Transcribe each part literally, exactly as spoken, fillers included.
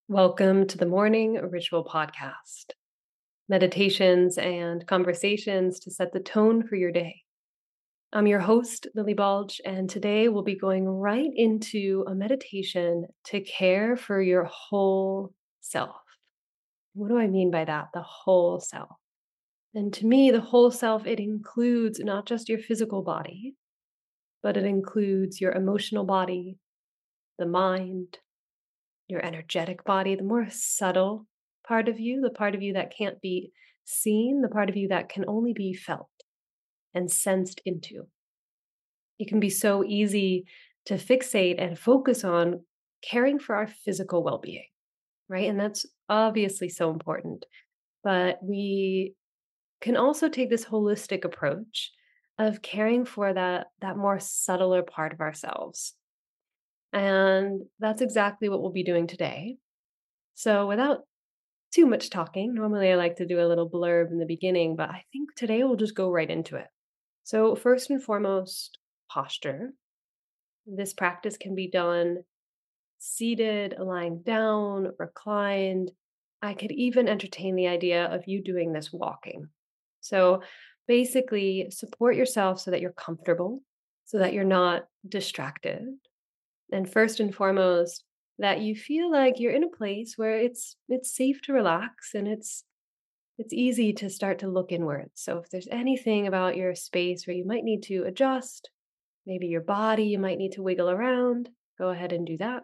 Welcome to the Morning Ritual Podcast, meditations and conversations to set the tone for your day. I'm your host, Lily Balch, and today we'll be going right into a meditation to care for your whole self. What do I mean by that? The whole self. And to me, the whole self, it includes not just your physical body, but it includes your emotional body, the mind, your energetic body, the more subtle part of you, the part of you that can't be seen, the part of you that can only be felt and sensed into. It can be so easy to fixate and focus on caring for our physical well being, right? And that's obviously so important. But we can also take this holistic approach of caring for that, that more subtler part of ourselves. And that's exactly what we'll be doing today. So, without too much talking. Normally, I like to do a little blurb in the beginning, but I think today we'll just go right into it. So, first and foremost, posture. This practice can be done seated, lying down, reclined. I could even entertain the idea of you doing this walking. So, basically, support yourself so that you're comfortable, so that you're not distracted. And first and foremost, that you feel like you're in a place where it's it's safe to relax and it's it's easy to start to look inwards. So if there's anything about your space where you might need to adjust, maybe your body, you might need to wiggle around, go ahead and do that.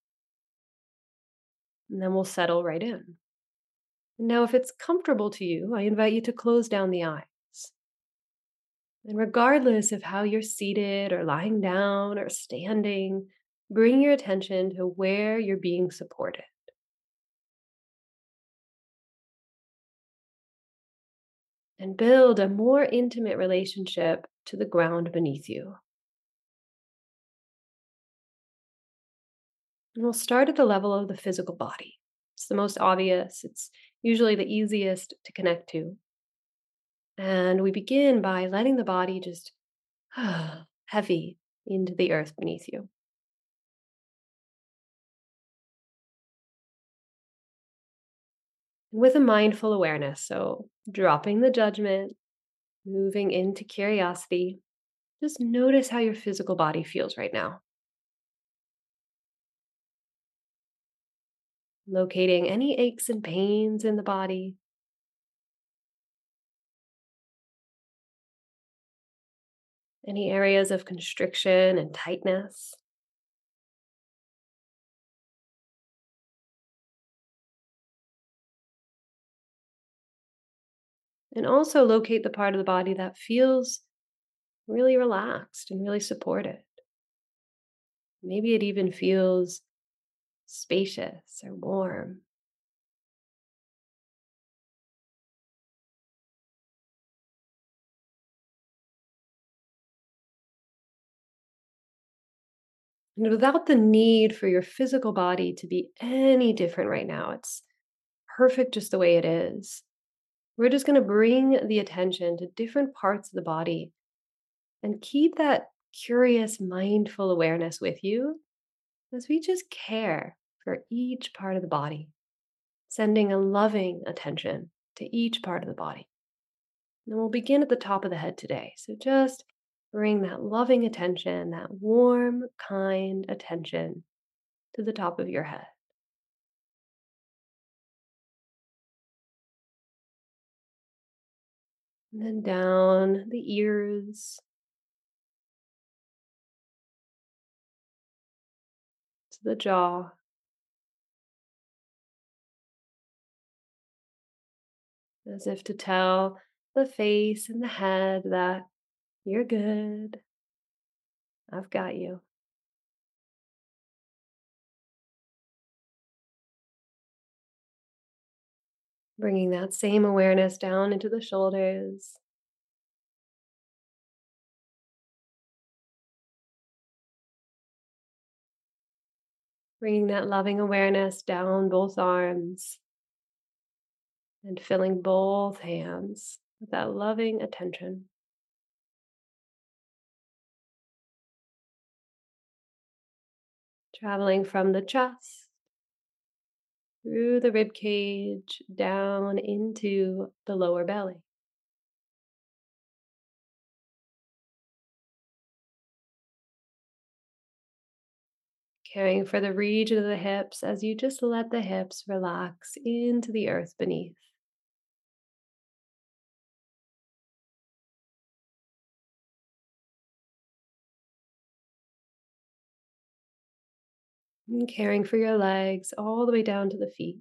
And then we'll settle right in. Now, if it's comfortable to you, I invite you to close down the eyes. And regardless of how you're seated or lying down or standing, bring your attention to where you're being supported. And build a more intimate relationship to the ground beneath you. And we'll start at the level of the physical body. It's the most obvious, it's usually the easiest to connect to. And we begin by letting the body just heavy into the earth beneath you. With a mindful awareness, so dropping the judgment, moving into curiosity, just notice how your physical body feels right now. Locating any aches and pains in the body, any areas of constriction and tightness. And also locate the part of the body that feels really relaxed and really supported. Maybe it even feels spacious or warm. And without the need for your physical body to be any different right now, it's perfect just the way it is. We're just going to bring the attention to different parts of the body and keep that curious, mindful awareness with you as we just care for each part of the body, sending a loving attention to each part of the body. And we'll begin at the top of the head today. So just bring that loving attention, that warm, kind attention to the top of your head. And then down the ears to the jaw, as if to tell the face and the head that you're good. I've got you. Bringing that same awareness down into the shoulders. Bringing that loving awareness down both arms and filling both hands with that loving attention. Traveling from the chest through the rib cage, down into the lower belly. Caring for the region of the hips as you just let the hips relax into the earth beneath. And caring for your legs all the way down to the feet.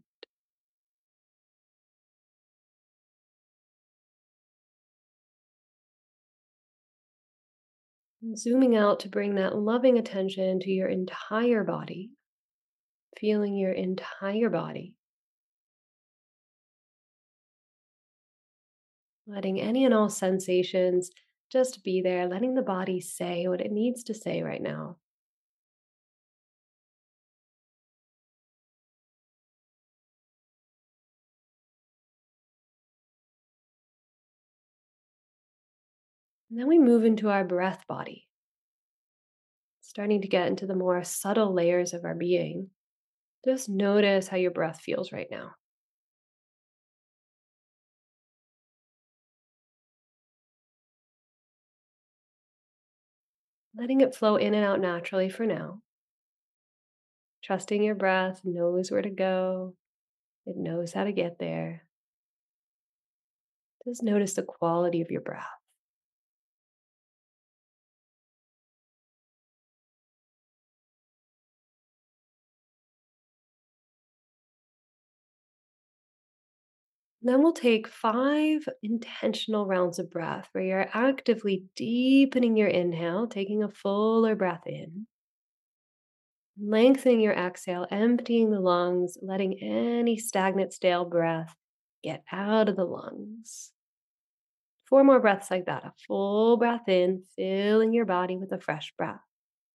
And zooming out to bring that loving attention to your entire body, feeling your entire body, letting any and all sensations just be there, letting the body say what it needs to say right now. And then we move into our breath body, starting to get into the more subtle layers of our being. Just notice how your breath feels right now. Letting it flow in and out naturally for now. Trusting your breath knows where to go, it knows how to get there. Just notice the quality of your breath. Then we'll take five intentional rounds of breath where you're actively deepening your inhale, taking a fuller breath in, lengthening your exhale, emptying the lungs, letting any stagnant, stale breath get out of the lungs. Four more breaths like that. A full breath in, filling your body with a fresh breath.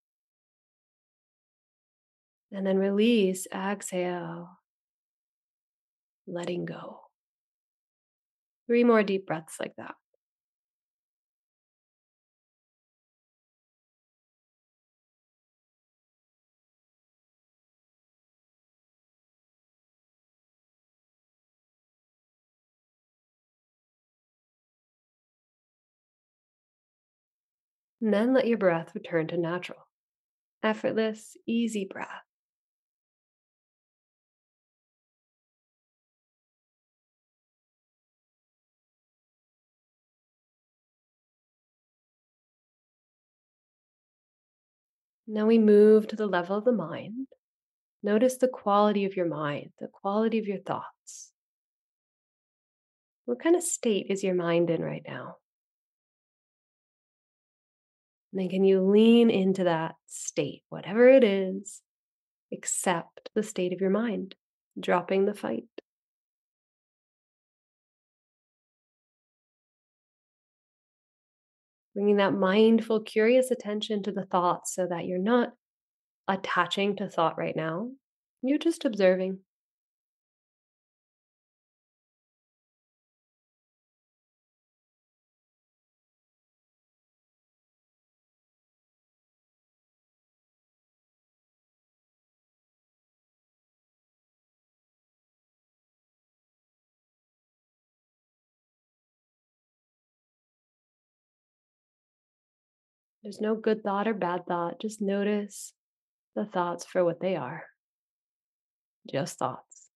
And then release, exhale, letting go. Three more deep breaths like that. And then let your breath return to natural, effortless, easy breath. Now we move to the level of the mind. Notice the quality of your mind, the quality of your thoughts. What kind of state is your mind in right now? And then can you lean into that state, whatever it is, accept the state of your mind, dropping the fight. Bringing that mindful, curious attention to the thoughts so that you're not attaching to thought right now. You're just observing. There's no good thought or bad thought. Just notice the thoughts for what they are, just thoughts.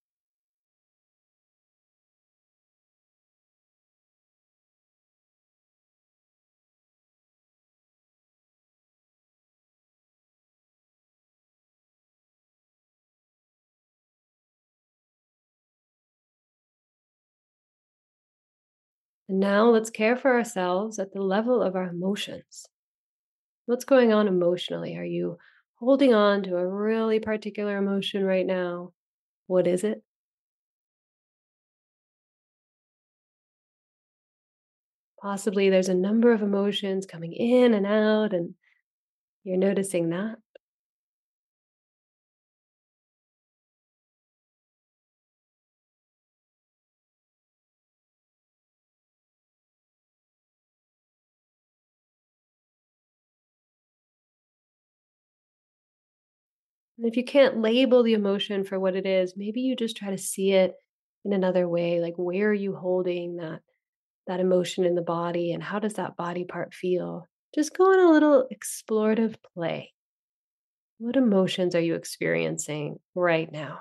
And now let's care for ourselves at the level of our emotions. What's going on emotionally? Are you holding on to a really particular emotion right now? What is it? Possibly there's a number of emotions coming in and out, and you're noticing that. And if you can't label the emotion for what it is, maybe you just try to see it in another way. Like, where are you holding that that emotion in the body, and how does that body part feel? Just go on a little explorative play. What emotions are you experiencing right now?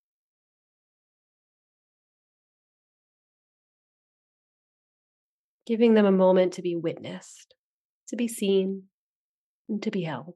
Giving them a moment to be witnessed, to be seen, and to be held.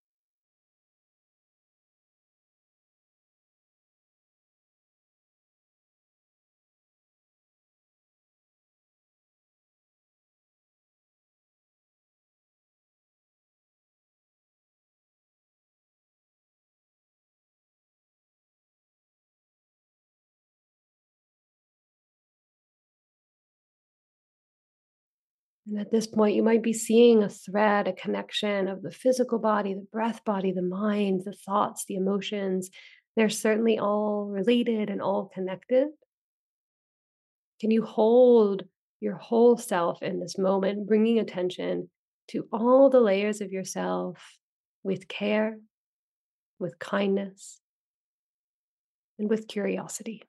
And at this point, you might be seeing a thread, a connection of the physical body, the breath body, the mind, the thoughts, the emotions. They're certainly all related and all connected. Can you hold your whole self in this moment, bringing attention to all the layers of yourself with care, with kindness, and with curiosity?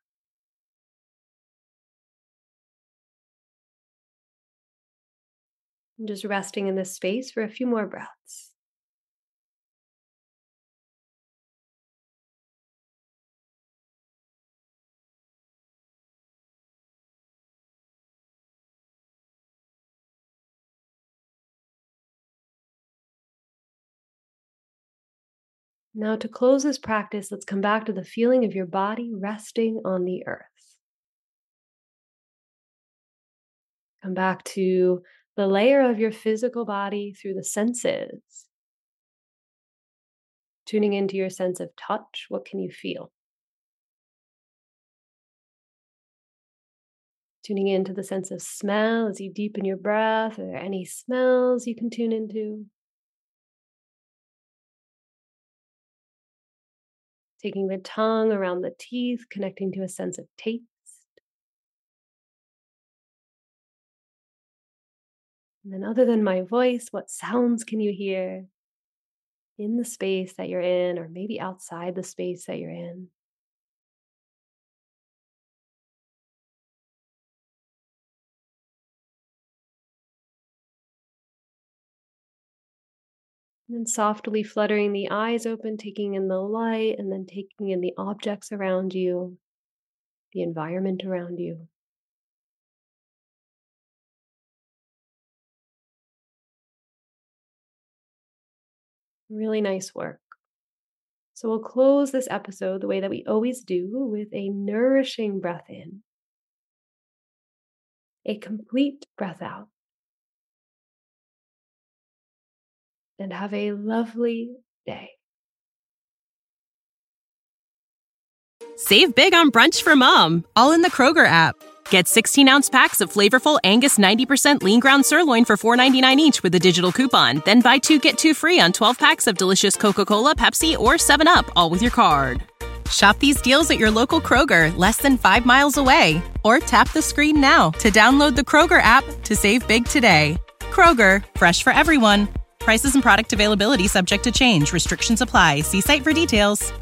And just resting in this space for a few more breaths. Now, to close this practice, let's come back to the feeling of your body resting on the earth. Come back to the layer of your physical body through the senses. Tuning into your sense of touch, what can you feel? Tuning into the sense of smell as you deepen your breath. Are there any smells you can tune into? Taking the tongue around the teeth, connecting to a sense of taste. And then, other than my voice, what sounds can you hear in the space that you're in, or maybe outside the space that you're in? And then softly fluttering the eyes open, taking in the light, and then taking in the objects around you, the environment around you. Really nice work. So we'll close this episode the way that we always do, with a nourishing breath in, a complete breath out, and have a lovely day. Save big on brunch for mom, all in the Kroger app. Get sixteen ounce packs of flavorful Angus ninety percent lean ground sirloin for four ninety-nine each with a digital coupon. Then buy two, get two free on twelve packs of delicious Coca-Cola, Pepsi, or seven up, all with your card. Shop these deals at your local Kroger, less than five miles away. Or tap the screen now to download the Kroger app to save big today. Kroger, fresh for everyone. Prices and product availability subject to change. Restrictions apply. See site for details.